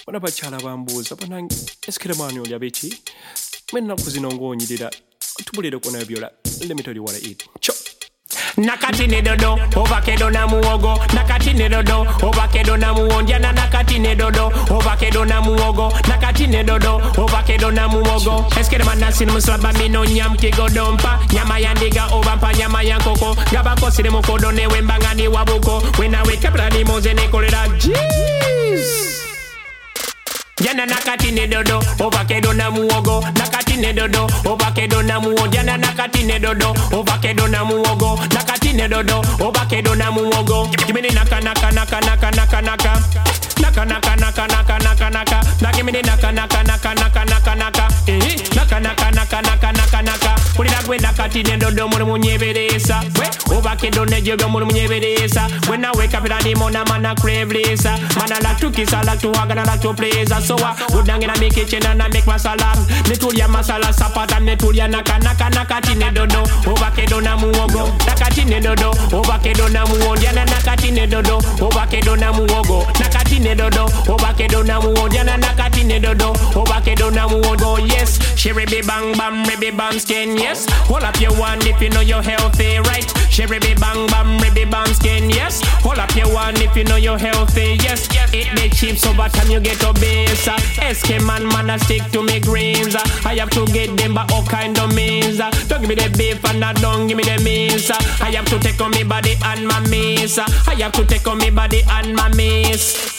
Bana bachala bambuuza banange esikira maani oli abeki mwenna kuzino ng'onyirira tubulire kona byola let me tell you what I eat. Chop. Nakati ne dodo, ovakedo na muogo. Nakati ne dodo, ovakedo na muonja na nakati ne dodo, ovakedo na muogo. Nakati ne dodo, ovakedo na muogo. Eskere manasi musaba mino nyam kigodompa. Nyama yandiga ovampa nyama yankoko. Gabako sire mukodo ne wembangani wabuko. When I wake up rani moze ne kolera. Jeez. Jana nakati ne dodo, ovakedo na muogo. Nakati ne dodo, ovakedo na muogo. Jana nakati ne dodo, ovakedo na muogo. Nakati ne dodo, ovakedo na muogo. Give me the naka naka naka naka naka naka. Naka naka naka naka naka naka. Now give me the naka naka naka naka naka naka. Naka naka naka naka naka naka. Put it agwe nakati ne dodo muru munyeveresa. Ovakedo ne jogo muru munyeveresa. When I wake up in the morning, man I crave lesa. Man I like to kiss, I like to hug and I like to please. So I go down in my kitchen and I make masala. Netulia masala sapata, netulia naka naka nakati ne dodo. Ovakedo na muogo. Nakati ne dodo. Ovakedo na muogo. Jana nakati ne dodo. Ovakedo na muogo. Nakati ne dodo. Ovakedo na muogo. Jana nakati ne dodo. Ovakedo na muogo. Yes, she ribby bang bam, ribby bam skin. Yes, hold up your one if you know you're healthy, right? She ribby bang bam, ribby bam skin. Yes, hold up your one if you know you're healthy. Yes, eat the chips over time you get obese. SK man I stick to me greens. I have to get them by all kind of means. Don't give me the beef and don't give me the means. I have to take on me body and my means. I have to take on me body and my means.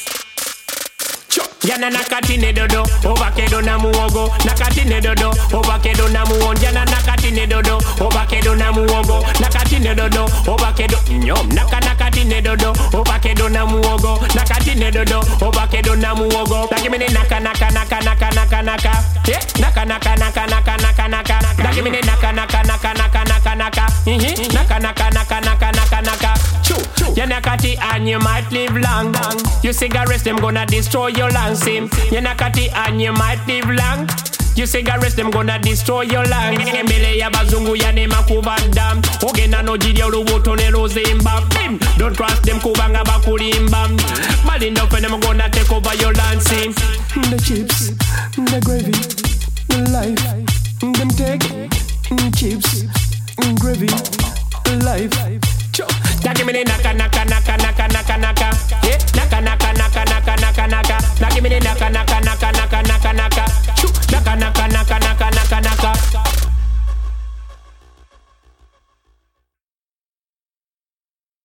Jana nakati ne dodo, ovakedo na muogo. Nakati ne dodo, ovakedo na muogo. Jana nakati ne dodo, ovakedo na muogo. Nakati ne dodo, ovakedo nyom. Nakati ne dodo, ovakedo na muogo. Nakati ne dodo, ovakedo na muogo. Give me the naka naka naka naka naka naka. Yeah, naka naka naka naka naka naka. Give me the naka naka naka naka naka naka. Naka naka naka naka naka naka. You nakati and you might live long. You cigarettes them gonna destroy your lungs. You nakati and you might live long. You cigarettes them gonna destroy your lungs. Mbele ya bazungu ya nema kubadam. Ogena no jidi ya urubuto ne rozimba. Don't cross them kubanga bakulimba. Malinda for them gonna take over your land. The chips, the gravy, the life. Them take chips, gravy, life. Now give me the naka naka naka naka naka naka. Yeah, naka naka naka naka naka naka. Now give me the naka naka